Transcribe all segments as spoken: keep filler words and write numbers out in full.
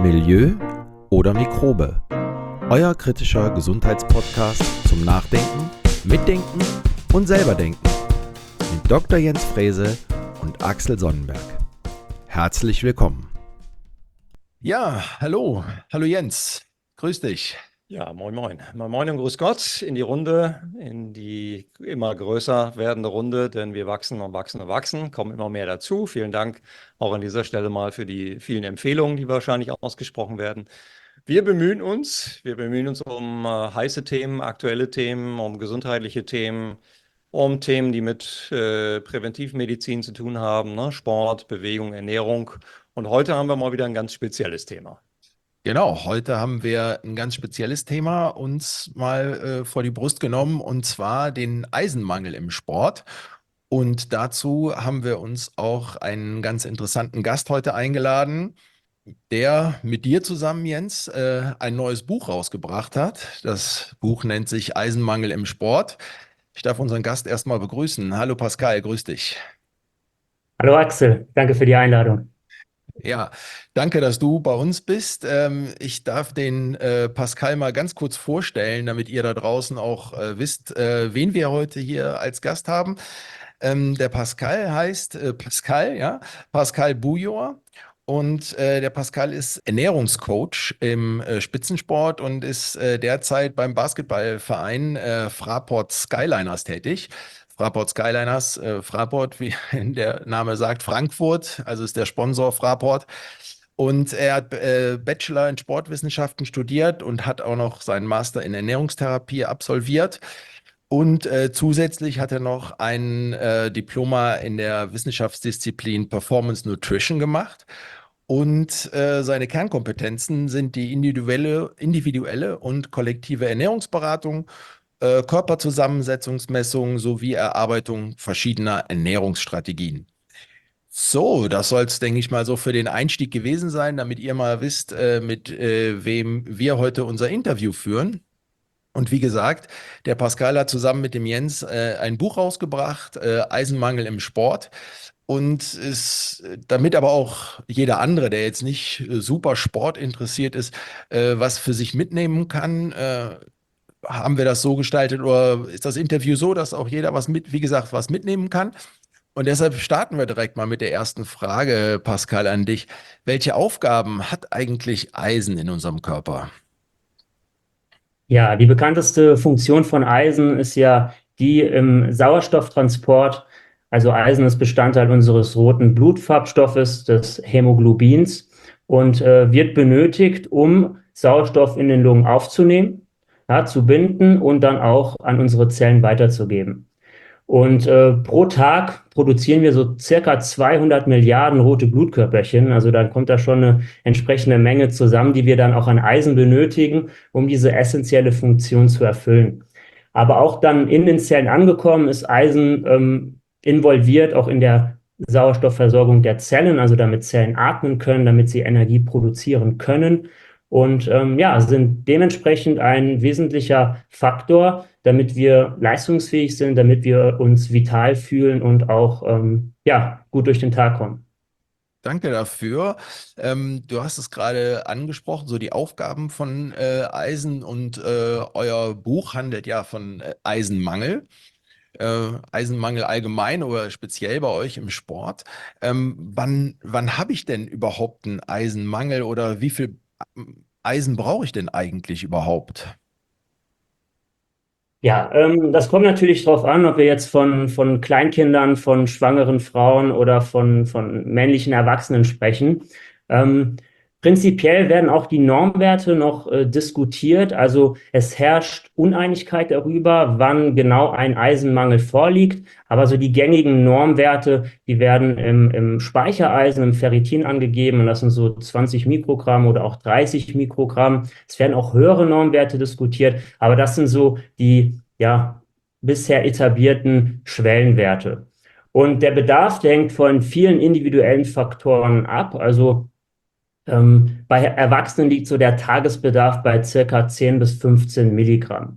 Milieu oder Mikrobe? Euer kritischer Gesundheitspodcast zum Nachdenken, Mitdenken und selberdenken mit Doktor Jens Frese und Axel Sonnenberg. Herzlich willkommen. Ja, hallo, hallo Jens, grüß dich. Ja, moin moin. Moin moin und grüß Gott in die Runde, in die immer größer werdende Runde, denn wir wachsen und wachsen und wachsen, kommen immer mehr dazu. Vielen Dank auch an dieser Stelle mal für die vielen Empfehlungen, die wahrscheinlich ausgesprochen werden. Wir bemühen uns, wir bemühen uns um äh, heiße Themen, aktuelle Themen, um gesundheitliche Themen, um Themen, die mit äh, Präventivmedizin zu tun haben, ne? Sport, Bewegung, Ernährung. Und heute haben wir mal wieder ein ganz spezielles Thema. Genau, heute haben wir ein ganz spezielles Thema uns mal äh, vor die Brust genommen, und zwar den Eisenmangel im Sport. Und dazu haben wir uns auch einen ganz interessanten Gast heute eingeladen, der mit dir zusammen, Jens, äh, ein neues Buch rausgebracht hat. Das Buch nennt sich Eisenmangel im Sport. Ich darf unseren Gast erstmal begrüßen. Hallo Pascal, grüß dich. Hallo Axel, danke für die Einladung. Ja, danke, dass du bei uns bist. Ähm, ich darf den äh, Pascal mal ganz kurz vorstellen, damit ihr da draußen auch äh, wisst, äh, wen wir heute hier als Gast haben. Ähm, der Pascal heißt äh, Pascal, ja, Pascal Bujor. Und äh, der Pascal ist Ernährungscoach im äh, Spitzensport und ist äh, derzeit beim Basketballverein äh, Fraport Skyliners tätig. Fraport Skyliners, äh, Fraport, wie der Name sagt, Frankfurt, also ist der Sponsor Fraport. Und er hat äh, Bachelor in Sportwissenschaften studiert und hat auch noch seinen Master in Ernährungstherapie absolviert. Und äh, zusätzlich hat er noch ein äh, Diploma in der Wissenschaftsdisziplin Performance Nutrition gemacht. Und äh, seine Kernkompetenzen sind die individuelle, individuelle und kollektive Ernährungsberatung, äh, Körperzusammensetzungsmessung sowie Erarbeitung verschiedener Ernährungsstrategien. So, das soll es, denke ich mal, so für den Einstieg gewesen sein, damit ihr mal wisst, äh, mit äh, wem wir heute unser Interview führen. Und wie gesagt, der Pascal hat zusammen mit dem Jens äh, ein Buch rausgebracht, äh, Eisenmangel im Sport. Und ist, damit aber auch jeder andere, der jetzt nicht äh, super Sport interessiert ist, äh, was für sich mitnehmen kann, äh, haben wir das so gestaltet, oder ist das Interview so, dass auch jeder was mit, wie gesagt, was mitnehmen kann? Und deshalb starten wir direkt mal mit der ersten Frage, Pascal, an dich. Welche Aufgaben hat eigentlich Eisen in unserem Körper? Ja, die bekannteste Funktion von Eisen ist ja die im Sauerstofftransport. Also Eisen ist Bestandteil unseres roten Blutfarbstoffes, des Hämoglobins, und äh, wird benötigt, um Sauerstoff in den Lungen aufzunehmen, ja, zu binden und dann auch an unsere Zellen weiterzugeben. Und äh, pro Tag produzieren wir so circa zweihundert Milliarden rote Blutkörperchen. Also dann kommt da schon eine entsprechende Menge zusammen, die wir dann auch an Eisen benötigen, um diese essentielle Funktion zu erfüllen. Aber auch dann in den Zellen angekommen ist Eisen ähm, involviert, auch in der Sauerstoffversorgung der Zellen, also damit Zellen atmen können, damit sie Energie produzieren können. Und ähm, ja, sind dementsprechend ein wesentlicher Faktor, damit wir leistungsfähig sind, damit wir uns vital fühlen und auch ähm, ja, gut durch den Tag kommen. Danke dafür. Ähm, du hast es gerade angesprochen, so die Aufgaben von äh, Eisen, und äh, euer Buch handelt ja von äh, Eisenmangel. Äh, Eisenmangel allgemein oder speziell bei euch im Sport. Ähm, wann wann habe ich denn überhaupt einen Eisenmangel, oder wie viel Eisen brauche ich denn eigentlich überhaupt? Ja, ähm, das kommt natürlich darauf an, ob wir jetzt von, von Kleinkindern, von schwangeren Frauen oder von, von männlichen Erwachsenen sprechen. Ähm, prinzipiell werden auch die Normwerte noch äh, diskutiert. Also es herrscht Uneinigkeit darüber, wann genau ein Eisenmangel vorliegt. Aber so die gängigen Normwerte, die werden im, im Speichereisen, im Ferritin angegeben. Und das sind so zwanzig Mikrogramm oder auch dreißig Mikrogramm. Es werden auch höhere Normwerte diskutiert. Aber das sind so die ja, bisher etablierten Schwellenwerte. Und der Bedarf, der hängt von vielen individuellen Faktoren ab. Also ähm, bei Erwachsenen liegt so der Tagesbedarf bei circa zehn bis fünfzehn Milligramm.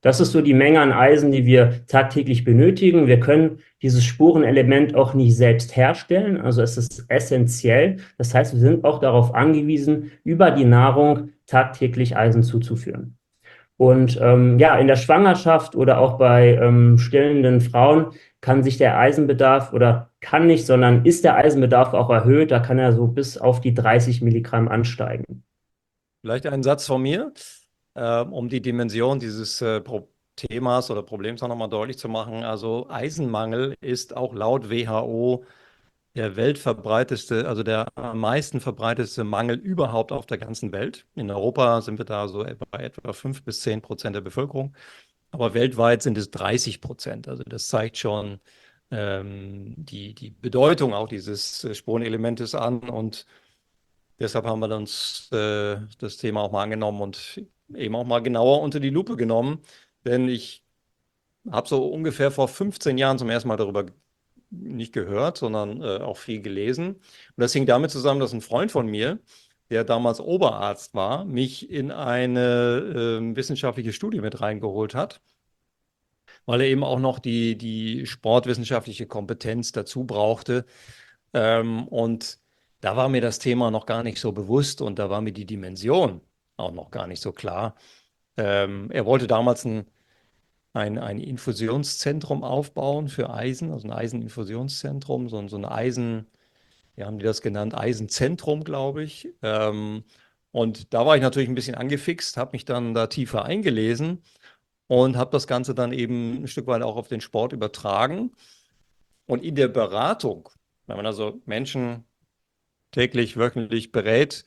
Das ist so die Menge an Eisen, die wir tagtäglich benötigen. Wir können dieses Spurenelement auch nicht selbst herstellen, also es ist essentiell. Das heißt, wir sind auch darauf angewiesen, über die Nahrung tagtäglich Eisen zuzuführen. Und ähm, ja, in der Schwangerschaft oder auch bei ähm, stillenden Frauen kann sich der Eisenbedarf oder kann nicht, sondern ist der Eisenbedarf auch erhöht. Da kann er so bis auf die dreißig Milligramm ansteigen. Vielleicht ein Satz von mir, äh, um die Dimension dieses äh, Pro Themas oder Problems auch nochmal deutlich zu machen. Also Eisenmangel ist auch laut W H O der weltverbreiteste, also der am meisten verbreitetste Mangel überhaupt auf der ganzen Welt. In Europa sind wir da so bei etwa fünf bis zehn Prozent der Bevölkerung, aber weltweit sind es dreißig Prozent. Also das zeigt schon ähm, die, die Bedeutung auch dieses äh, Spurenelementes an, und deshalb haben wir uns äh, das Thema auch mal angenommen und eben auch mal genauer unter die Lupe genommen, denn ich habe so ungefähr vor fünfzehn Jahren zum ersten Mal darüber nicht gehört, sondern äh, auch viel gelesen. Und das hing damit zusammen, dass ein Freund von mir, der damals Oberarzt war, mich in eine äh, wissenschaftliche Studie mit reingeholt hat, weil er eben auch noch die, die sportwissenschaftliche Kompetenz dazu brauchte. Ähm, und da war mir das Thema noch gar nicht so bewusst und da war mir die Dimension auch noch gar nicht so klar. Ähm, er wollte damals ein ein, ein Infusionszentrum aufbauen für Eisen, also ein Eiseninfusionszentrum, so, so ein Eisen, wie haben die das genannt, Eisenzentrum, glaube ich. Ähm, und da war ich natürlich ein bisschen angefixt, habe mich dann da tiefer eingelesen und habe das Ganze dann eben ein Stück weit auch auf den Sport übertragen. Und in der Beratung, wenn man also Menschen täglich, wöchentlich berät,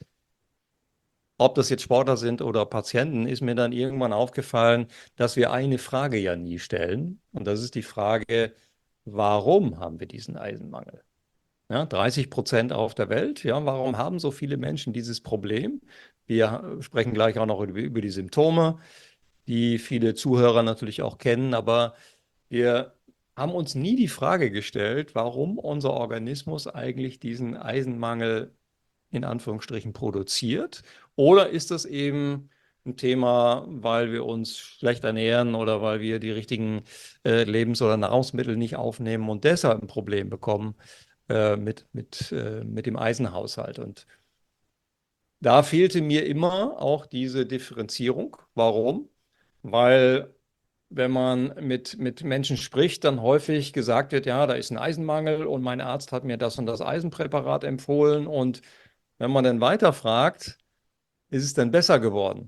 ob das jetzt Sportler sind oder Patienten, ist mir dann irgendwann aufgefallen, dass wir eine Frage ja nie stellen. Und das ist die Frage, warum haben wir diesen Eisenmangel? Ja, dreißig Prozent auf der Welt. Ja, warum haben so viele Menschen dieses Problem? Wir sprechen gleich auch noch über, über die Symptome, die viele Zuhörer natürlich auch kennen. Aber wir haben uns nie die Frage gestellt, warum unser Organismus eigentlich diesen Eisenmangel in Anführungsstrichen produziert. Oder ist das eben ein Thema, weil wir uns schlecht ernähren oder weil wir die richtigen äh, Lebens- oder Nahrungsmittel nicht aufnehmen und deshalb ein Problem bekommen äh, mit, mit, äh, mit dem Eisenhaushalt? Und da fehlte mir immer auch diese Differenzierung. Warum? Weil wenn man mit, mit Menschen spricht, dann häufig gesagt wird, ja, da ist ein Eisenmangel und mein Arzt hat mir das und das Eisenpräparat empfohlen, und wenn man dann weiterfragt, ist es denn besser geworden?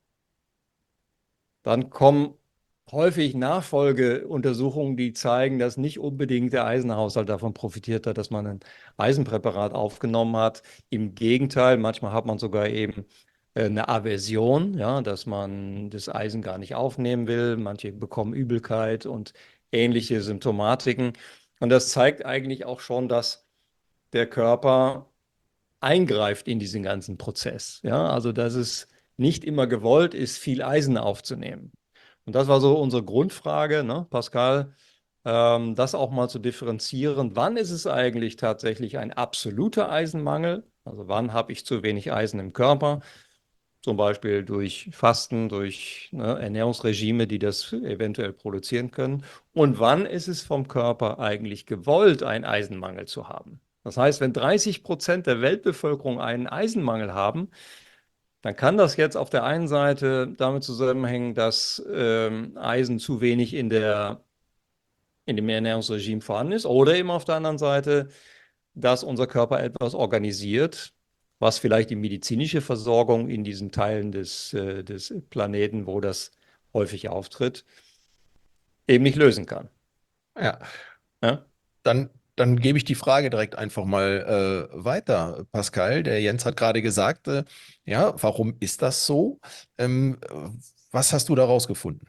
Dann kommen häufig Nachfolgeuntersuchungen, die zeigen, dass nicht unbedingt der Eisenhaushalt davon profitiert hat, dass man ein Eisenpräparat aufgenommen hat. Im Gegenteil, manchmal hat man sogar eben eine Aversion, ja, dass man das Eisen gar nicht aufnehmen will. Manche bekommen Übelkeit und ähnliche Symptomatiken. Und das zeigt eigentlich auch schon, dass der Körper eingreift in diesen ganzen Prozess. Ja, also dass es nicht immer gewollt ist, viel Eisen aufzunehmen. Und das war so unsere Grundfrage, ne, Pascal, ähm, das auch mal zu differenzieren. Wann ist es eigentlich tatsächlich ein absoluter Eisenmangel? Also wann habe ich zu wenig Eisen im Körper? Zum Beispiel durch Fasten, durch ne, Ernährungsregime, die das eventuell produzieren können. Und wann ist es vom Körper eigentlich gewollt, einen Eisenmangel zu haben? Das heißt, wenn dreißig Prozent der Weltbevölkerung einen Eisenmangel haben, dann kann das jetzt auf der einen Seite damit zusammenhängen, dass ähm, Eisen zu wenig in der, in dem Ernährungsregime vorhanden ist, oder eben auf der anderen Seite, dass unser Körper etwas organisiert, was vielleicht die medizinische Versorgung in diesen Teilen des, äh, des Planeten, wo das häufig auftritt, eben nicht lösen kann. Ja, Ja? dann, dann gebe ich die Frage direkt einfach mal äh, weiter, Pascal. Der Jens hat gerade gesagt, äh, ja, warum ist das so? Ähm, was hast du daraus gefunden?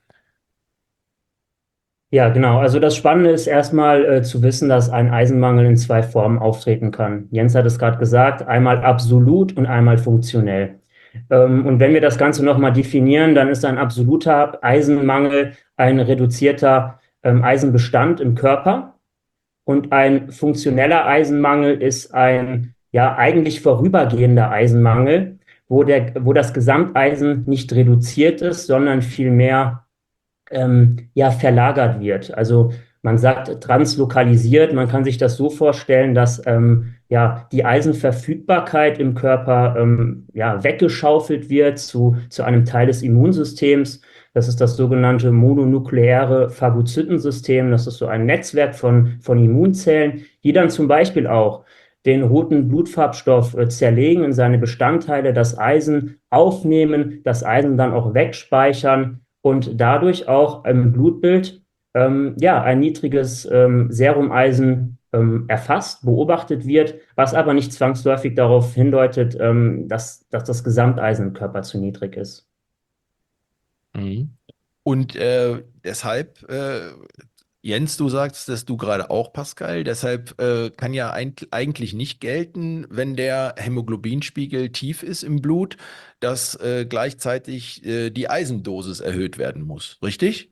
Ja, genau. Also das Spannende ist erstmal äh, zu wissen, dass ein Eisenmangel in zwei Formen auftreten kann. Jens hat es gerade gesagt, einmal absolut und einmal funktionell. Ähm, und wenn wir das Ganze nochmal definieren, dann ist ein absoluter Eisenmangel ein reduzierter ähm, Eisenbestand im Körper. Und ein funktioneller Eisenmangel ist ein ja eigentlich vorübergehender Eisenmangel, wo, der, wo das Gesamteisen nicht reduziert ist, sondern vielmehr ähm, ja, verlagert wird. Also man sagt translokalisiert, man kann sich das so vorstellen, dass ähm, ja, die Eisenverfügbarkeit im Körper ähm, ja, weggeschaufelt wird zu, zu einem Teil des Immunsystems. Das ist das sogenannte mononukleäre Phagozytensystem. Das ist so ein Netzwerk von, von Immunzellen, die dann zum Beispiel auch den roten Blutfarbstoff äh, zerlegen in seine Bestandteile, das Eisen aufnehmen, das Eisen dann auch wegspeichern und dadurch auch im Blutbild ähm, ja, ein niedriges ähm, Serumeisen ähm, erfasst, beobachtet wird, was aber nicht zwangsläufig darauf hindeutet, ähm, dass, dass das Gesamteisen im Körper zu niedrig ist. Mhm. Und äh, deshalb, äh, Jens, du sagst, dass du gerade auch Pascal, deshalb äh, kann ja eint- eigentlich nicht gelten, wenn der Hämoglobinspiegel tief ist im Blut, dass äh, gleichzeitig äh, die Eisendosis erhöht werden muss, richtig?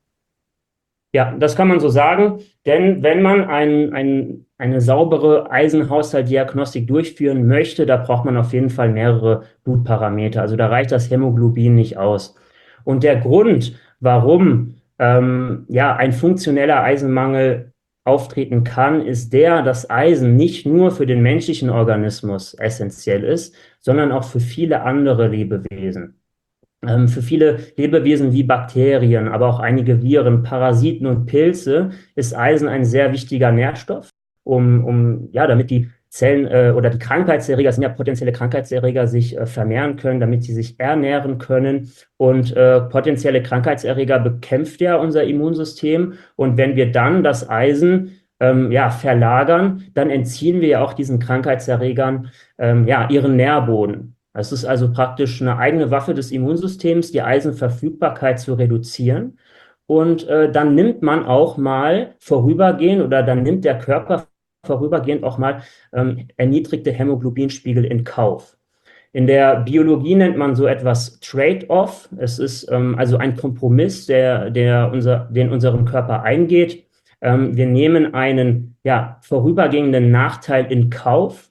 Ja, das kann man so sagen, denn wenn man ein, ein, eine saubere Eisenhaushaltdiagnostik durchführen möchte, da braucht man auf jeden Fall mehrere Blutparameter. Also da reicht das Hämoglobin nicht aus. Und der Grund, warum ähm, ja, ein funktioneller Eisenmangel auftreten kann, ist der, dass Eisen nicht nur für den menschlichen Organismus essentiell ist, sondern auch für viele andere Lebewesen. Ähm, für viele Lebewesen wie Bakterien, aber auch einige Viren, Parasiten und Pilze ist Eisen ein sehr wichtiger Nährstoff, um, um ja, damit die Zellen äh, oder die Krankheitserreger, sind ja potenzielle Krankheitserreger, sich äh, vermehren können, damit sie sich ernähren können. Und äh, potenzielle Krankheitserreger bekämpft ja unser Immunsystem. Und wenn wir dann das Eisen ähm, ja, verlagern, dann entziehen wir ja auch diesen Krankheitserregern ähm, ja, ihren Nährboden. Es ist also praktisch eine eigene Waffe des Immunsystems, die Eisenverfügbarkeit zu reduzieren. Und äh, dann nimmt man auch mal vorübergehend oder dann nimmt der Körper vorübergehend auch mal ähm, erniedrigte Hämoglobinspiegel in Kauf. In der Biologie nennt man so etwas Trade-off. Es ist ähm, also ein Kompromiss, der, der unser, den unseren Körper eingeht. Ähm, wir nehmen einen ja, vorübergehenden Nachteil in Kauf,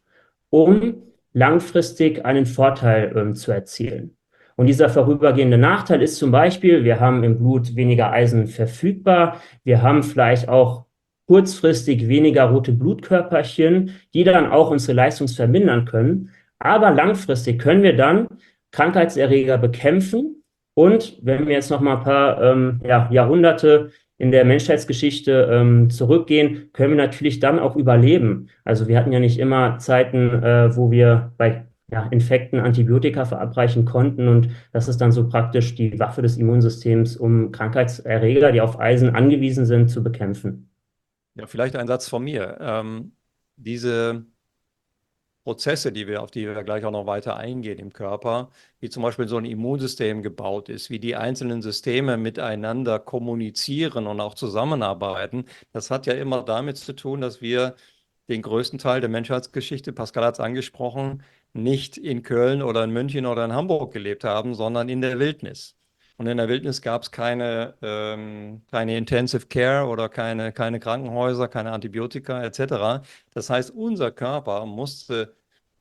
um langfristig einen Vorteil ähm, zu erzielen. Und dieser vorübergehende Nachteil ist zum Beispiel, wir haben im Blut weniger Eisen verfügbar, wir haben vielleicht auch kurzfristig weniger rote Blutkörperchen, die dann auch unsere Leistung vermindern können. Aber langfristig können wir dann Krankheitserreger bekämpfen. Und wenn wir jetzt noch mal ein paar ähm, ja, Jahrhunderte in der Menschheitsgeschichte ähm, zurückgehen, können wir natürlich dann auch überleben. Also wir hatten ja nicht immer Zeiten, äh, wo wir bei ja, Infekten Antibiotika verabreichen konnten. Und das ist dann so praktisch die Waffe des Immunsystems, um Krankheitserreger, die auf Eisen angewiesen sind, zu bekämpfen. Ja, vielleicht ein Satz von mir. Ähm, diese Prozesse, die wir, auf die wir gleich auch noch weiter eingehen im Körper, wie zum Beispiel so ein Immunsystem gebaut ist, wie die einzelnen Systeme miteinander kommunizieren und auch zusammenarbeiten, das hat ja immer damit zu tun, dass wir den größten Teil der Menschheitsgeschichte, Pascal hat es angesprochen, nicht in Köln oder in München oder in Hamburg gelebt haben, sondern in der Wildnis. Und in der Wildnis gab es keine, ähm, keine Intensive Care oder keine, keine Krankenhäuser, keine Antibiotika et cetera. Das heißt, unser Körper musste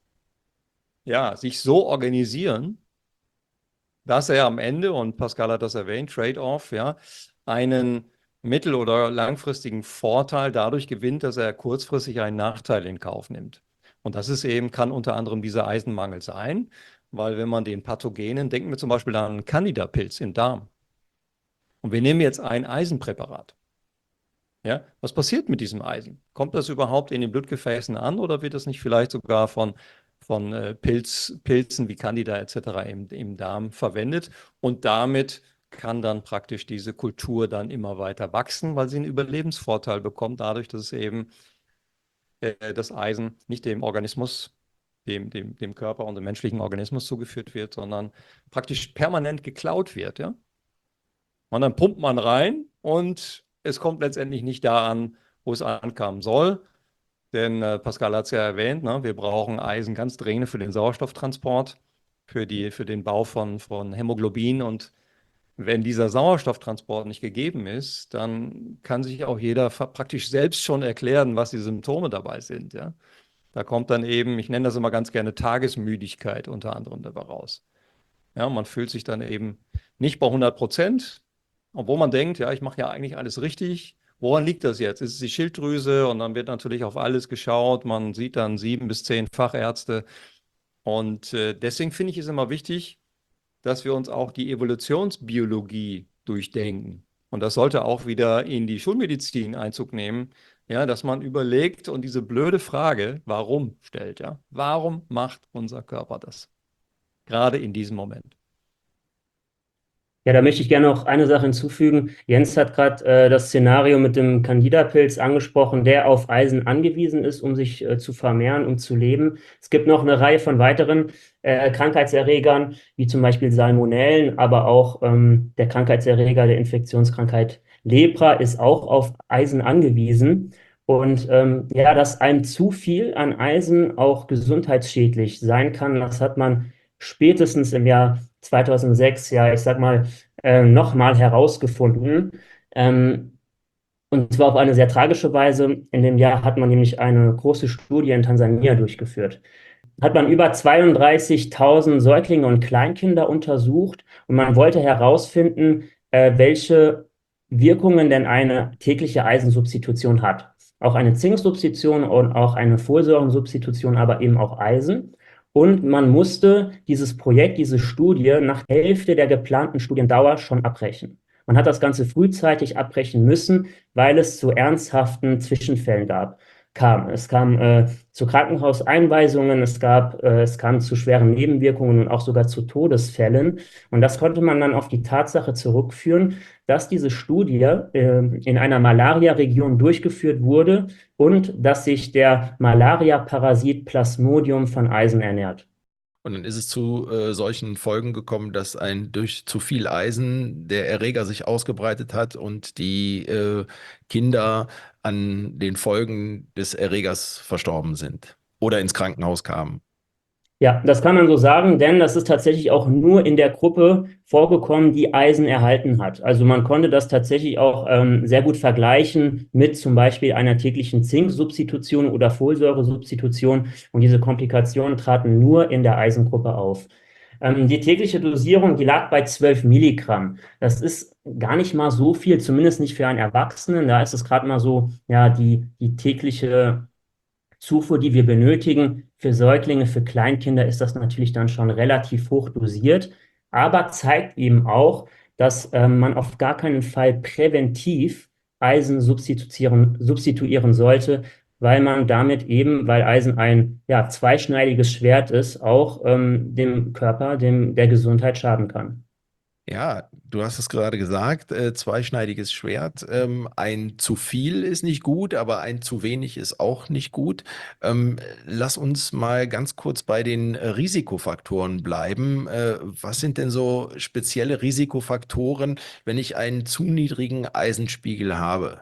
ja, sich so organisieren, dass er am Ende, und Pascal hat das erwähnt, Trade-off, ja, einen mittel- oder langfristigen Vorteil dadurch gewinnt, dass er kurzfristig einen Nachteil in Kauf nimmt. Und das ist eben, kann unter anderem dieser Eisenmangel sein, weil wenn man den Pathogenen, denken wir zum Beispiel an einen Candida-Pilz im Darm. Und wir nehmen jetzt ein Eisenpräparat. Ja, was passiert mit diesem Eisen? Kommt das überhaupt in den Blutgefäßen an oder wird das nicht vielleicht sogar von, von äh, Pilz, Pilzen wie Candida et cetera im, im Darm verwendet? Und damit kann dann praktisch diese Kultur dann immer weiter wachsen, weil sie einen Überlebensvorteil bekommt, dadurch, dass es eben äh, das Eisen nicht dem Organismus, dem, dem, dem Körper und dem menschlichen Organismus zugeführt wird, sondern praktisch permanent geklaut wird, ja? Und dann pumpt man rein und es kommt letztendlich nicht da an, wo es ankommen soll. Denn äh, Pascal hat es ja erwähnt, ne, wir brauchen Eisen ganz dringend für den Sauerstofftransport, für die, für den Bau von, von Hämoglobin. Und wenn dieser Sauerstofftransport nicht gegeben ist, dann kann sich auch jeder praktisch selbst schon erklären, was die Symptome dabei sind. Ja? Da kommt dann eben, ich nenne das immer ganz gerne Tagesmüdigkeit unter anderem dabei raus. Ja, man fühlt sich dann eben nicht bei hundert Prozent, obwohl man denkt, ja, ich mache ja eigentlich alles richtig. Woran liegt das jetzt? Ist es die Schilddrüse? Und dann wird natürlich auf alles geschaut. Man sieht dann sieben bis zehn Fachärzte. Und äh, deswegen finde ich es immer wichtig, dass wir uns auch die Evolutionsbiologie durchdenken. Und das sollte auch wieder in die Schulmedizin Einzug nehmen, ja, dass man überlegt und diese blöde Frage, warum stellt, ja? Warum macht unser Körper das? Gerade in diesem Moment. Ja, da möchte ich gerne noch eine Sache hinzufügen. Jens hat gerade äh, das Szenario mit dem Candida-Pilz angesprochen, der auf Eisen angewiesen ist, um sich äh, zu vermehren, um zu leben. Es gibt noch eine Reihe von weiteren äh, Krankheitserregern, wie zum Beispiel Salmonellen, aber auch ähm, der Krankheitserreger der Infektionskrankheit Lepra ist auch auf Eisen angewiesen. Und ähm, ja, dass einem zu viel an Eisen auch gesundheitsschädlich sein kann, das hat man spätestens im Jahr zweitausendsechs, ja, ich sag mal, äh, nochmal herausgefunden. Ähm, und zwar auf eine sehr tragische Weise. In dem Jahr hat man nämlich eine große Studie in Tansania durchgeführt. Hat man über zweiunddreißigtausend Säuglinge und Kleinkinder untersucht und man wollte herausfinden, äh, welche Wirkungen denn eine tägliche Eisensubstitution hat. Auch eine Zinksubstitution und auch eine Folsäurensubstitution, aber eben auch Eisen. Und man musste dieses Projekt, diese Studie nach der Hälfte der geplanten Studiendauer schon abbrechen. Man hat das Ganze frühzeitig abbrechen müssen, weil es zu ernsthaften Zwischenfällen gab, kam. Es kam äh, zu Krankenhauseinweisungen, es gab, äh, es kam zu schweren Nebenwirkungen und auch sogar zu Todesfällen. Und das konnte man dann auf die Tatsache zurückführen, dass diese Studie äh, in einer Malaria-Region durchgeführt wurde und dass sich der Malaria-Parasit Plasmodium von Eisen ernährt. Und dann ist es zu äh, solchen Folgen gekommen, dass ein durch zu viel Eisen der Erreger sich ausgebreitet hat und die äh, Kinder an den Folgen des Erregers verstorben sind oder ins Krankenhaus kamen. Ja, das kann man so sagen, denn das ist tatsächlich auch nur in der Gruppe vorgekommen, die Eisen erhalten hat. Also man konnte das tatsächlich auch ähm, sehr gut vergleichen mit zum Beispiel einer täglichen Zinksubstitution oder Folsäuresubstitution. Und diese Komplikationen traten nur in der Eisengruppe auf. Ähm, die tägliche Dosierung, die lag bei zwölf Milligramm. Das ist gar nicht mal so viel, zumindest nicht für einen Erwachsenen. Da ist es gerade mal so, ja, die, die tägliche Zufuhr, die wir benötigen. Für Säuglinge, für Kleinkinder ist das natürlich dann schon relativ hoch dosiert, aber zeigt eben auch, dass äh, man auf gar keinen Fall präventiv Eisen substituieren, substituieren sollte, weil man damit eben, weil Eisen ein ja, zweischneidiges Schwert ist, auch ähm, dem Körper, dem, der Gesundheit schaden kann. Ja, du hast es gerade gesagt, äh, zweischneidiges Schwert. Ähm, ein zu viel ist nicht gut, aber ein zu wenig ist auch nicht gut. Ähm, lass uns mal ganz kurz bei den äh, Risikofaktoren bleiben. Äh, was sind denn so spezielle Risikofaktoren, wenn ich einen zu niedrigen Eisenspiegel habe?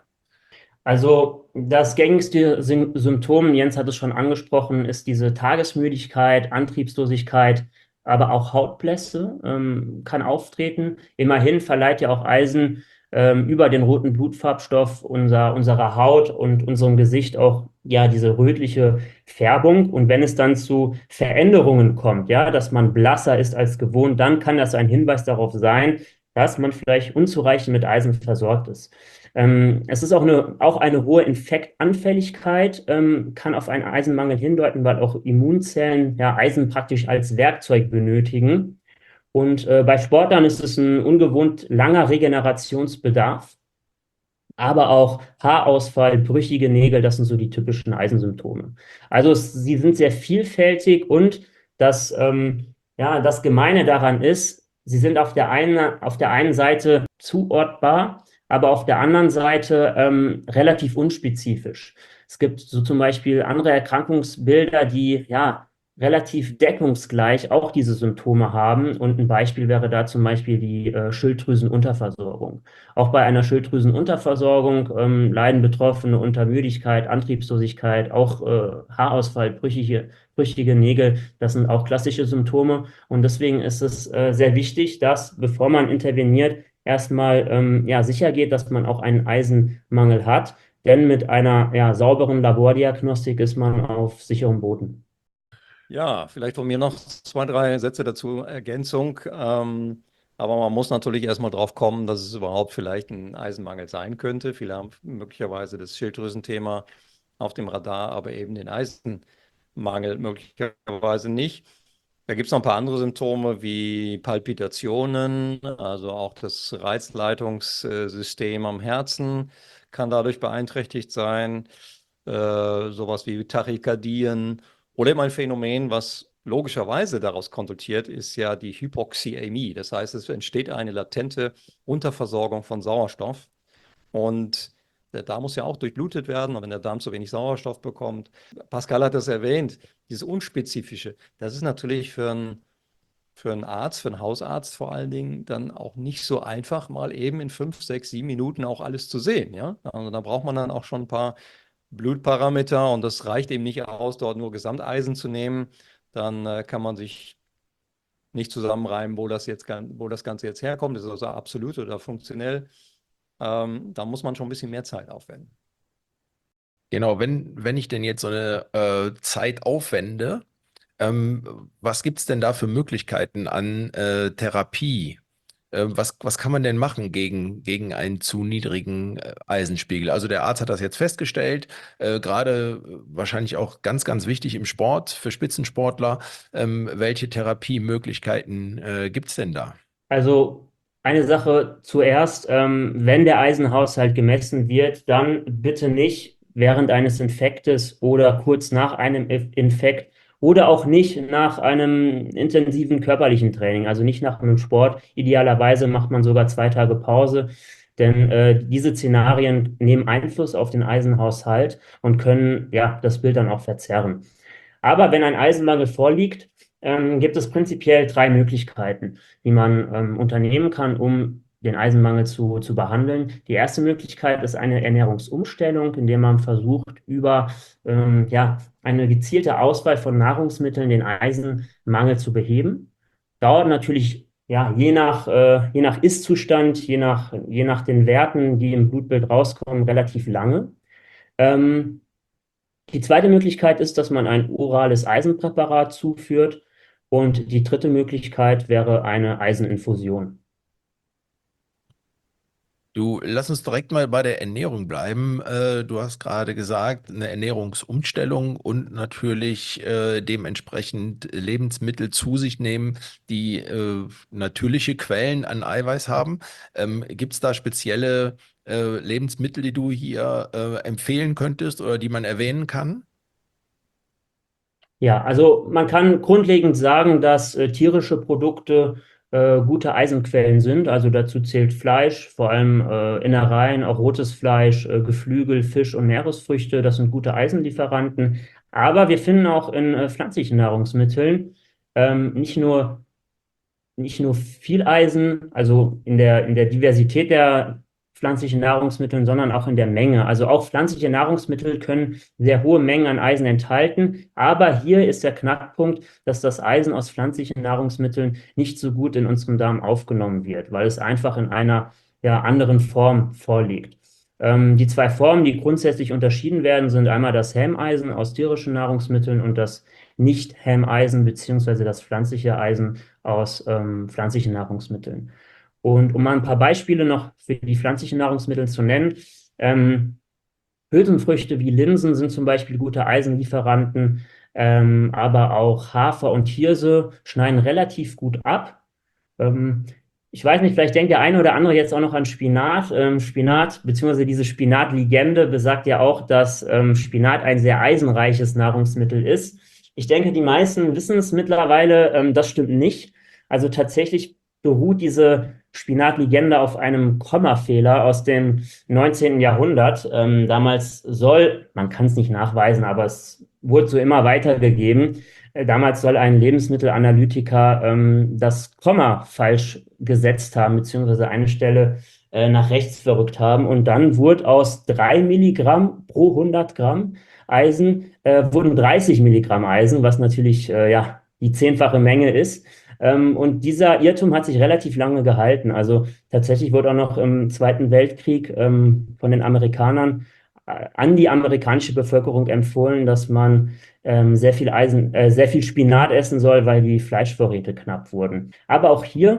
Also das gängigste Sym- Symptom, Jens hat es schon angesprochen, ist diese Tagesmüdigkeit, Antriebslosigkeit, aber auch Hautblässe ähm, kann auftreten. Immerhin verleiht ja auch Eisen ähm, über den roten Blutfarbstoff unser, unserer Haut und unserem Gesicht auch ja diese rötliche Färbung. Und wenn es dann zu Veränderungen kommt, ja, dass man blasser ist als gewohnt, dann kann das ein Hinweis darauf sein, dass man vielleicht unzureichend mit Eisen versorgt ist. Ähm, es ist auch eine, auch eine hohe Infektanfälligkeit, ähm, kann auf einen Eisenmangel hindeuten, weil auch Immunzellen ja Eisen praktisch als Werkzeug benötigen. Und äh, bei Sportlern ist es ein ungewohnt langer Regenerationsbedarf, aber auch Haarausfall, brüchige Nägel, das sind so die typischen Eisensymptome. Also es, sie sind sehr vielfältig und das, ähm, ja, das Gemeine daran ist, sie sind auf der einen, auf der einen Seite zuortbar, aber auf der anderen Seite ähm, relativ unspezifisch. Es gibt so zum Beispiel andere Erkrankungsbilder, die ja relativ deckungsgleich auch diese Symptome haben. Und ein Beispiel wäre da zum Beispiel die äh, Schilddrüsenunterversorgung. Auch bei einer Schilddrüsenunterversorgung ähm, leiden Betroffene unter Müdigkeit, Antriebslosigkeit, auch äh, Haarausfall, brüchige, brüchige Nägel. Das sind auch klassische Symptome. Und deswegen ist es äh, sehr wichtig, dass, bevor man interveniert, erstmal ähm, ja, sicher geht, dass man auch einen Eisenmangel hat. Denn mit einer ja, sauberen Labordiagnostik ist man auf sicherem Boden. Ja, vielleicht von mir noch zwei, drei Sätze dazu, Ergänzung. Ähm, Aber man muss natürlich erstmal drauf kommen, dass es überhaupt vielleicht ein Eisenmangel sein könnte. Viele haben möglicherweise das Schilddrüsenthema auf dem Radar, aber eben den Eisenmangel möglicherweise nicht. Da gibt es noch ein paar andere Symptome wie Palpitationen, also auch das Reizleitungssystem am Herzen kann dadurch beeinträchtigt sein, äh, sowas wie Tachykardien oder eben ein Phänomen, was logischerweise daraus konsultiert, ist ja die Hypoxämie. Das heißt, es entsteht eine latente Unterversorgung von Sauerstoff und der Darm muss ja auch durchblutet werden, und wenn der Darm zu wenig Sauerstoff bekommt, Pascal hat das erwähnt, dieses Unspezifische, das ist natürlich für einen, für einen Arzt, für einen Hausarzt vor allen Dingen, dann auch nicht so einfach, mal eben in fünf, sechs, sieben Minuten auch alles zu sehen. Ja? Also da braucht man dann auch schon ein paar Blutparameter, und das reicht eben nicht aus, dort nur Gesamteisen zu nehmen. Dann äh, kann man sich nicht zusammenreimen, wo das jetzt, wo das Ganze jetzt herkommt. Das ist also absolut oder funktionell. Ähm, da muss man schon ein bisschen mehr Zeit aufwenden. Genau, wenn, wenn ich denn jetzt so eine äh, Zeit aufwende, ähm, was gibt es denn da für Möglichkeiten an äh, Therapie? Äh, was, was kann man denn machen gegen, gegen einen zu niedrigen äh, Eisenspiegel? Also der Arzt hat das jetzt festgestellt, äh, gerade äh, wahrscheinlich auch ganz, ganz wichtig im Sport für Spitzensportler. Ähm, welche Therapiemöglichkeiten äh, gibt es denn da? Also eine Sache zuerst, ähm, wenn der Eisenhaushalt gemessen wird, dann bitte nicht während eines Infektes oder kurz nach einem Infekt oder auch nicht nach einem intensiven körperlichen Training, also nicht nach einem Sport. Idealerweise macht man sogar zwei Tage Pause, denn äh, diese Szenarien nehmen Einfluss auf den Eisenhaushalt und können ja das Bild dann auch verzerren. Aber wenn ein Eisenmangel vorliegt, ähm, gibt es prinzipiell drei Möglichkeiten, die man ähm, unternehmen kann, um den Eisenmangel zu, zu behandeln. Die erste Möglichkeit ist eine Ernährungsumstellung, indem man versucht, über ähm, ja, eine gezielte Auswahl von Nahrungsmitteln den Eisenmangel zu beheben. Dauert natürlich ja, je nach, äh, je nach Ist-Zustand, je nach, je nach den Werten, die im Blutbild rauskommen, relativ lange. Ähm, die zweite Möglichkeit ist, dass man ein orales Eisenpräparat zuführt. Und die dritte Möglichkeit wäre eine Eiseninfusion. Du, lass uns direkt mal bei der Ernährung bleiben. Äh, du hast gerade gesagt, eine Ernährungsumstellung und natürlich äh, dementsprechend Lebensmittel zu sich nehmen, die äh, natürliche Quellen an Eiweiß haben. Ähm, gibt es da spezielle äh, Lebensmittel, die du hier äh, empfehlen könntest oder die man erwähnen kann? Ja, also man kann grundlegend sagen, dass äh, tierische Produkte äh, gute Eisenquellen sind. Also dazu zählt Fleisch, vor allem äh, Innereien, auch rotes Fleisch, äh, Geflügel, Fisch und Meeresfrüchte. Das sind gute Eisenlieferanten. Aber wir finden auch in äh, pflanzlichen Nahrungsmitteln ähm, nicht nur, nicht nur viel Eisen, also in der, in der Diversität der pflanzlichen Nahrungsmitteln, sondern auch in der Menge. Also auch pflanzliche Nahrungsmittel können sehr hohe Mengen an Eisen enthalten. Aber hier ist der Knackpunkt, dass das Eisen aus pflanzlichen Nahrungsmitteln nicht so gut in unserem Darm aufgenommen wird, weil es einfach in einer ja, anderen Form vorliegt. Ähm, die zwei Formen, die grundsätzlich unterschieden werden, sind einmal das Helmeisen aus tierischen Nahrungsmitteln und das Nicht-Helmeisen beziehungsweise das pflanzliche Eisen aus ähm, pflanzlichen Nahrungsmitteln. Und um mal ein paar Beispiele noch für die pflanzlichen Nahrungsmittel zu nennen, ähm, Hülsenfrüchte wie Linsen sind zum Beispiel gute Eisenlieferanten, ähm, aber auch Hafer und Hirse schneiden relativ gut ab. Ähm, ich weiß nicht, vielleicht denkt der eine oder andere jetzt auch noch an Spinat. Ähm, Spinat, beziehungsweise diese Spinatlegende besagt ja auch, dass ähm, Spinat ein sehr eisenreiches Nahrungsmittel ist. Ich denke, die meisten wissen es mittlerweile, ähm, das stimmt nicht. Also tatsächlich beruht diese Spinatlegende auf einem Kommafehler aus dem neunzehnten Jahrhundert. Ähm, damals soll, man kann es nicht nachweisen, aber es wurde so immer weitergegeben. Äh, damals soll ein Lebensmittelanalytiker ähm, das Komma falsch gesetzt haben, beziehungsweise eine Stelle äh, nach rechts verrückt haben. Und dann wurde aus drei Milligramm pro hundert Gramm Eisen, äh, wurden dreißig Milligramm Eisen, was natürlich äh, ja, die zehnfache Menge ist. Ähm, und dieser Irrtum hat sich relativ lange gehalten. Also tatsächlich wurde auch noch im Zweiten Weltkrieg ähm, von den Amerikanern äh, an die amerikanische Bevölkerung empfohlen, dass man ähm, sehr viel Eisen, äh, sehr viel Spinat essen soll, weil die Fleischvorräte knapp wurden. Aber auch hier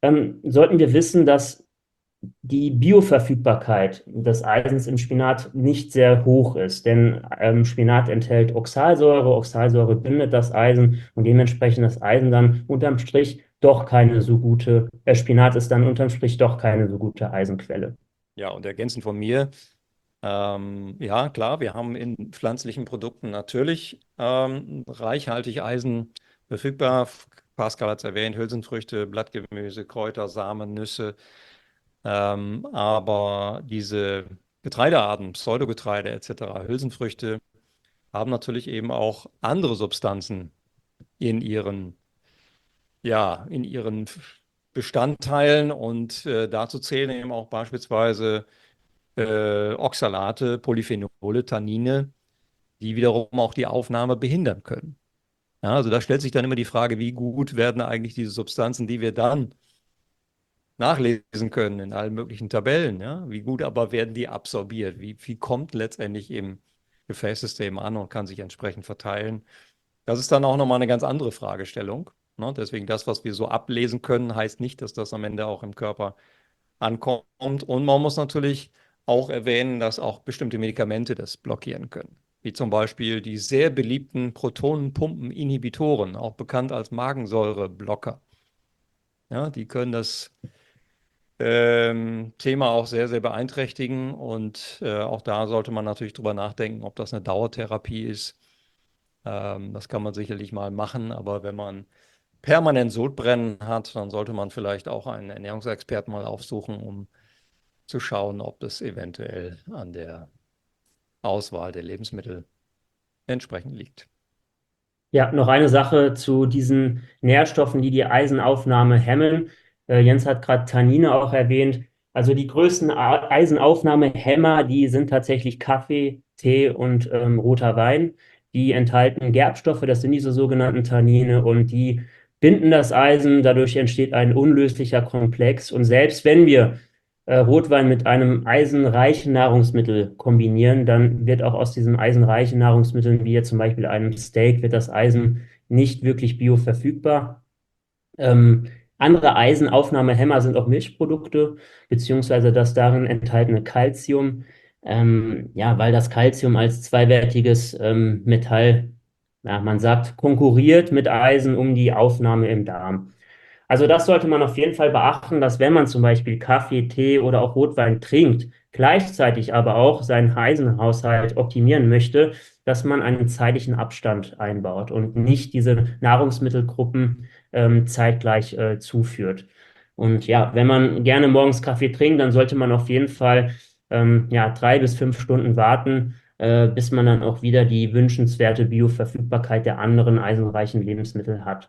ähm, sollten wir wissen, dass die Bioverfügbarkeit des Eisens im Spinat nicht sehr hoch ist, denn ähm, Spinat enthält Oxalsäure, Oxalsäure bindet das Eisen und dementsprechend das Eisen dann unterm Strich doch keine so gute, äh, Spinat ist dann unterm Strich doch keine so gute Eisenquelle. Ja, und ergänzend von mir, ähm, ja klar, wir haben in pflanzlichen Produkten natürlich ähm, reichhaltig Eisen verfügbar. Pascal hat es erwähnt, Hülsenfrüchte, Blattgemüse, Kräuter, Samen, Nüsse. Ähm, aber diese Getreidearten, Pseudogetreide et cetera, Hülsenfrüchte, haben natürlich eben auch andere Substanzen in ihren, ja, in ihren Bestandteilen und äh, dazu zählen eben auch beispielsweise äh, Oxalate, Polyphenole, Tannine, die wiederum auch die Aufnahme behindern können. Ja, also da stellt sich dann immer die Frage, wie gut werden eigentlich diese Substanzen, die wir dann nachlesen können in allen möglichen Tabellen, ja? Wie gut aber werden die absorbiert? Wie viel kommt letztendlich im Gefäßsystem an und kann sich entsprechend verteilen? Das ist dann auch nochmal eine ganz andere Fragestellung. Ne? Deswegen das, was wir so ablesen können, heißt nicht, dass das am Ende auch im Körper ankommt. Und man muss natürlich auch erwähnen, dass auch bestimmte Medikamente das blockieren können. Wie zum Beispiel die sehr beliebten Protonenpumpeninhibitoren, auch bekannt als Magensäureblocker. Ja, die können das ähm, Thema auch sehr, sehr beeinträchtigen. Und äh, auch da sollte man natürlich drüber nachdenken, ob das eine Dauertherapie ist. Ähm, das kann man sicherlich mal machen, aber wenn man permanent Sodbrennen hat, dann sollte man vielleicht auch einen Ernährungsexperten mal aufsuchen, um zu schauen, ob das eventuell an der Auswahl der Lebensmittel entsprechend liegt. Ja, noch eine Sache zu diesen Nährstoffen, die die Eisenaufnahme hemmen. Äh, Jens hat gerade Tannine auch erwähnt. Also die größten A- Eisenaufnahmehemmer, die sind tatsächlich Kaffee, Tee und ähm, roter Wein. Die enthalten Gerbstoffe, das sind diese sogenannten Tannine und die binden das Eisen. Dadurch entsteht ein unlöslicher Komplex. Und selbst wenn wir äh, Rotwein mit einem eisenreichen Nahrungsmittel kombinieren, dann wird auch aus diesen eisenreichen Nahrungsmitteln, wie jetzt zum Beispiel einem Steak, wird das Eisen nicht wirklich bioverfügbar. Ähm, andere Eisenaufnahmehemmer sind auch Milchprodukte, beziehungsweise das darin enthaltene Calcium. Ähm, ja, weil das Calcium als zweiwertiges ähm, Metall, ja, man sagt, konkurriert mit Eisen um die Aufnahme im Darm. Also das sollte man auf jeden Fall beachten, dass wenn man zum Beispiel Kaffee, Tee oder auch Rotwein trinkt, gleichzeitig aber auch seinen Eisenhaushalt optimieren möchte, dass man einen zeitlichen Abstand einbaut und nicht diese Nahrungsmittelgruppen ähm, zeitgleich äh, zuführt. Und ja, wenn man gerne morgens Kaffee trinkt, dann sollte man auf jeden Fall ähm, ja, drei bis fünf Stunden warten, äh, bis man dann auch wieder die wünschenswerte Bioverfügbarkeit der anderen eisenreichen Lebensmittel hat.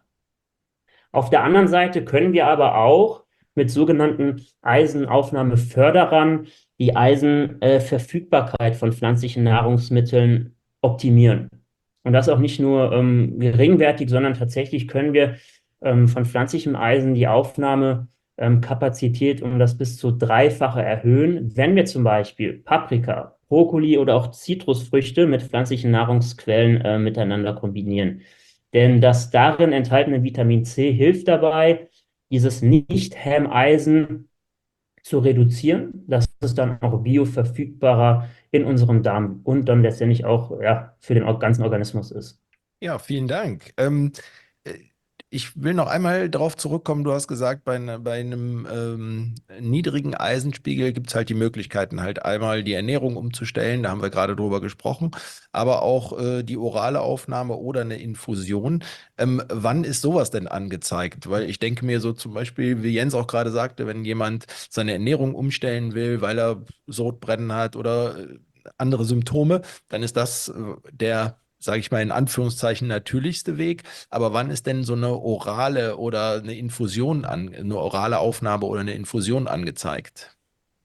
Auf der anderen Seite können wir aber auch mit sogenannten Eisenaufnahmeförderern die Eisenverfügbarkeit von pflanzlichen Nahrungsmitteln optimieren. Und das auch nicht nur ähm, geringwertig, sondern tatsächlich können wir ähm, von pflanzlichem Eisen die Aufnahmekapazität um das bis zu dreifache erhöhen, wenn wir zum Beispiel Paprika, Brokkoli oder auch Zitrusfrüchte mit pflanzlichen Nahrungsquellen äh, miteinander kombinieren. Denn das darin enthaltene Vitamin C hilft dabei, dieses Nicht-Hemmeisen zu reduzieren. Das ist dann auch bioverfügbarer in unserem Darm und dann letztendlich auch ja, für den ganzen Organismus ist. Ja, vielen Dank. Ähm, äh, ich will noch einmal darauf zurückkommen. Du hast gesagt, bei, ne, bei einem ähm, niedrigen Eisenspiegel gibt es halt die Möglichkeiten, halt einmal die Ernährung umzustellen, da haben wir gerade drüber gesprochen, aber auch äh, die orale Aufnahme oder eine Infusion. Ähm, wann ist sowas denn angezeigt? Weil ich denke mir so zum Beispiel, wie Jens auch gerade sagte, wenn jemand seine Ernährung umstellen will, weil er Sodbrennen hat oder äh, andere Symptome, dann ist das äh, der, sage ich mal in Anführungszeichen, natürlichste Weg. Aber wann ist denn so eine orale oder eine Infusion an, eine orale Aufnahme oder eine Infusion angezeigt?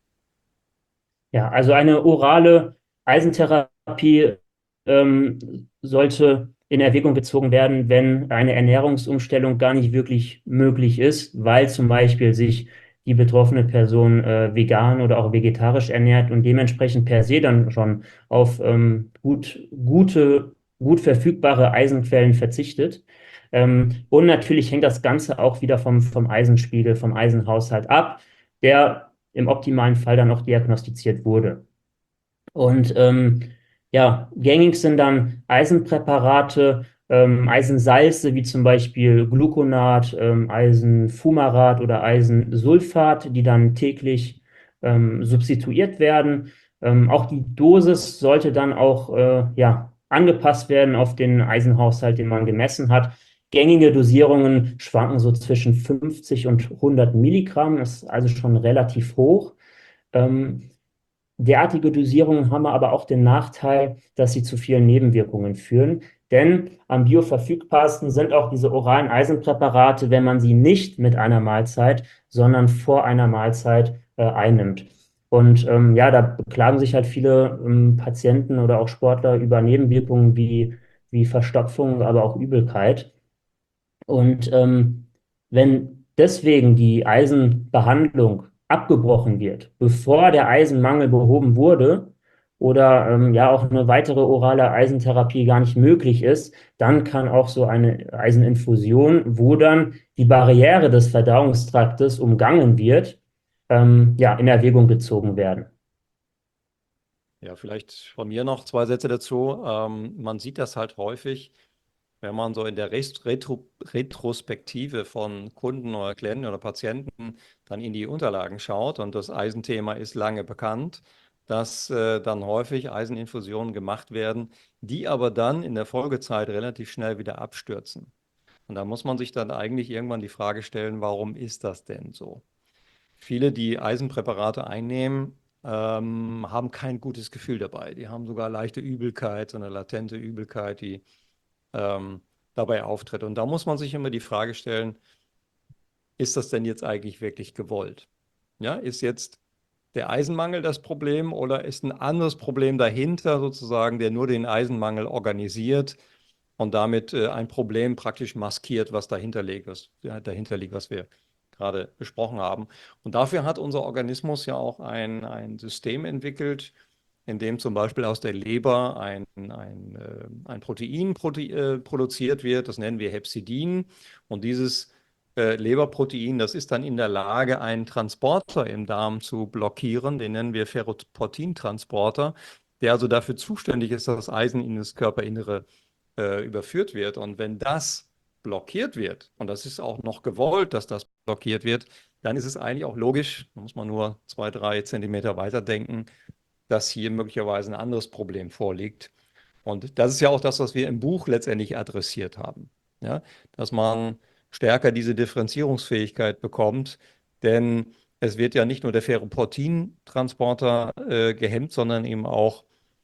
Ja, also eine orale Eisentherapie ähm, sollte in Erwägung gezogen werden, wenn eine Ernährungsumstellung gar nicht wirklich möglich ist, weil zum Beispiel sich die betroffene Person äh, vegan oder auch vegetarisch ernährt und dementsprechend per se dann schon auf ähm, gut, gute, gut verfügbare Eisenquellen verzichtet. Ähm, und natürlich hängt das Ganze auch wieder vom, vom Eisenspiegel, vom Eisenhaushalt ab, der im optimalen Fall dann auch diagnostiziert wurde. Und ähm, ja, gängig sind dann Eisenpräparate, ähm, Eisensalze wie zum Beispiel Gluconat, ähm, Eisenfumarat oder Eisensulfat, die dann täglich ähm, substituiert werden. Ähm, auch die Dosis sollte dann auch äh, ja, angepasst werden auf den Eisenhaushalt, den man gemessen hat. Gängige Dosierungen schwanken so zwischen fünfzig und hundert Milligramm, das ist also schon relativ hoch. Ähm, Derartige Dosierungen haben aber auch den Nachteil, dass sie zu vielen Nebenwirkungen führen. Denn am bioverfügbarsten sind auch diese oralen Eisenpräparate, wenn man sie nicht mit einer Mahlzeit, sondern vor einer Mahlzeit äh, einnimmt. Und ähm, ja, da beklagen sich halt viele ähm, Patienten oder auch Sportler über Nebenwirkungen wie, wie Verstopfung, aber auch Übelkeit. Und ähm, wenn deswegen die Eisenbehandlung abgebrochen wird, bevor der Eisenmangel behoben wurde oder ähm, ja auch eine weitere orale Eisentherapie gar nicht möglich ist, dann kann auch so eine Eiseninfusion, wo dann die Barriere des Verdauungstraktes umgangen wird, ähm, ja, in Erwägung gezogen werden. Ja, vielleicht von mir noch zwei Sätze dazu. Ähm, man sieht das halt häufig, wenn man so in der Res- Retro Retrospektive von Kunden oder Klienten oder Patienten dann in die Unterlagen schaut, und das Eisenthema ist lange bekannt, dass äh, dann häufig Eiseninfusionen gemacht werden, die aber dann in der Folgezeit relativ schnell wieder abstürzen. Und da muss man sich dann eigentlich irgendwann die Frage stellen, warum ist das denn so? Viele, die Eisenpräparate einnehmen, ähm, haben kein gutes Gefühl dabei. Die haben sogar leichte Übelkeit, so eine latente Übelkeit, die ähm, dabei auftritt. Und da muss man sich immer die Frage stellen, ist das denn jetzt eigentlich wirklich gewollt? Ja, ist jetzt der Eisenmangel das Problem oder ist ein anderes Problem dahinter sozusagen, der nur den Eisenmangel organisiert und damit äh, ein Problem praktisch maskiert, was dahinter liegt, was, ja, dahinter liegt, was wir gerade besprochen haben. Und dafür hat unser Organismus ja auch ein, ein System entwickelt, in dem zum Beispiel aus der Leber ein, ein, äh, ein Protein prote äh, produziert wird, das nennen wir Hepcidin. Und dieses äh, Leberprotein, das ist dann in der Lage, einen Transporter im Darm zu blockieren, den nennen wir Ferroportintransporter, der also dafür zuständig ist, dass das Eisen in das Körperinnere äh, überführt wird. Und wenn das blockiert wird, und das ist auch noch gewollt, dass das blockiert wird, dann ist es eigentlich auch logisch, da muss man nur zwei, drei Zentimeter weiter denken, dass hier möglicherweise ein anderes Problem vorliegt. Und das ist ja auch das, was wir im Buch letztendlich adressiert haben. Ja? Dass man stärker diese Differenzierungsfähigkeit bekommt, denn es wird ja nicht nur der Ferroportintransporter äh, gehemmt, sondern eben auch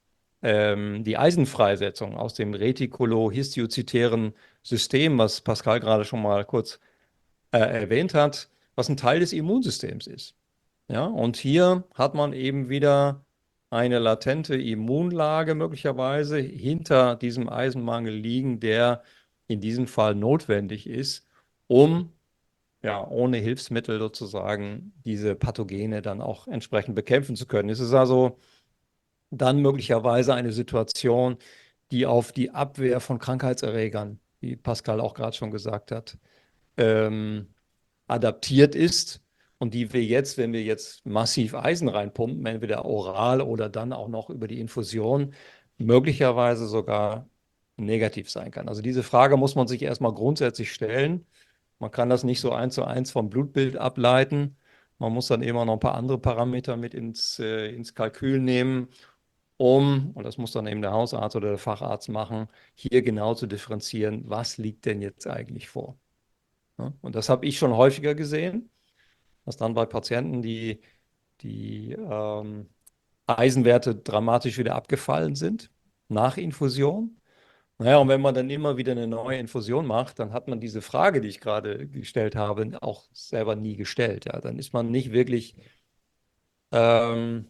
ähm, die Eisenfreisetzung aus dem retikulohistiozytären System, was Pascal gerade schon mal kurz äh, erwähnt hat, was ein Teil des Immunsystems ist. Ja, und hier hat man eben wieder eine latente Immunlage möglicherweise hinter diesem Eisenmangel liegen, der in diesem Fall notwendig ist, um ja ohne Hilfsmittel sozusagen diese Pathogene dann auch entsprechend bekämpfen zu können. Es ist also dann möglicherweise eine Situation, die auf die Abwehr von Krankheitserregern, wie Pascal auch gerade schon gesagt hat, ähm, adaptiert ist und die wir jetzt, wenn wir jetzt massiv Eisen reinpumpen, entweder oral oder dann auch noch über die Infusion, möglicherweise sogar negativ sein kann. Also diese Frage muss man sich erstmal grundsätzlich stellen. Man kann das nicht so eins zu eins vom Blutbild ableiten. Man muss dann immer noch ein paar andere Parameter mit ins, äh, ins Kalkül nehmen, um, und das muss dann eben der Hausarzt oder der Facharzt machen, hier genau zu differenzieren, was liegt denn jetzt eigentlich vor. Ja, und das habe ich schon häufiger gesehen, dass dann bei Patienten die, die ähm, Eisenwerte dramatisch wieder abgefallen sind nach Infusion. Naja, und wenn man dann immer wieder eine neue Infusion macht, dann hat man diese Frage, die ich gerade gestellt habe, auch selber nie gestellt. Ja, dann ist man nicht wirklich, ähm,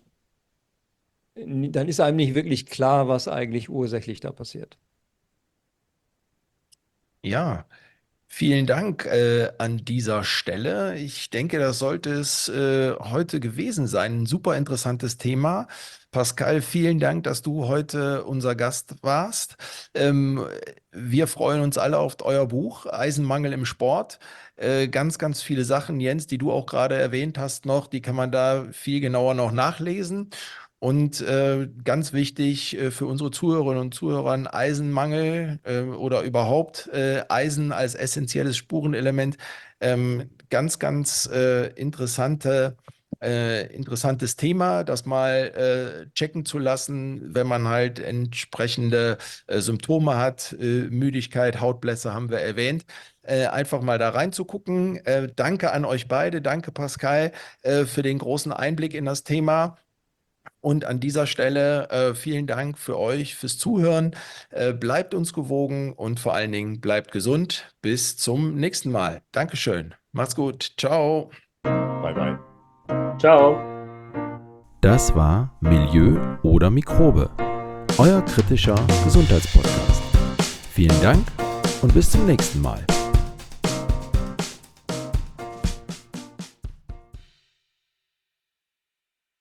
dann ist einem nicht wirklich klar, was eigentlich ursächlich da passiert. Ja, Vielen Dank äh, an dieser Stelle. Ich denke, das sollte es äh, heute gewesen sein. Ein super interessantes Thema. Pascal, vielen Dank, dass du heute unser Gast warst. Ähm, wir freuen uns alle auf euer Buch Eisenmangel im Sport. Äh, ganz, ganz viele Sachen, Jens, die du auch gerade erwähnt hast noch, die kann man da viel genauer noch nachlesen. Und äh, ganz wichtig äh, für unsere Zuhörerinnen und Zuhörer, Eisenmangel äh, oder überhaupt äh, Eisen als essentielles Spurenelement. Ähm, ganz, ganz äh, interessante, äh, interessantes Thema, das mal äh, checken zu lassen, wenn man halt entsprechende äh, Symptome hat. Äh, Müdigkeit, Hautblässe haben wir erwähnt. Äh, einfach mal da reinzugucken. Äh, danke an euch beide. Danke, Pascal, äh, für den großen Einblick in das Thema. Und an dieser Stelle äh, vielen Dank für euch, fürs Zuhören. Äh, bleibt uns gewogen und vor allen Dingen bleibt gesund. Bis zum nächsten Mal. Dankeschön. Macht's gut. Ciao. Bye, bye. Ciao. Das war Milieu oder Mikrobe, euer kritischer Gesundheitspodcast. Vielen Dank und bis zum nächsten Mal.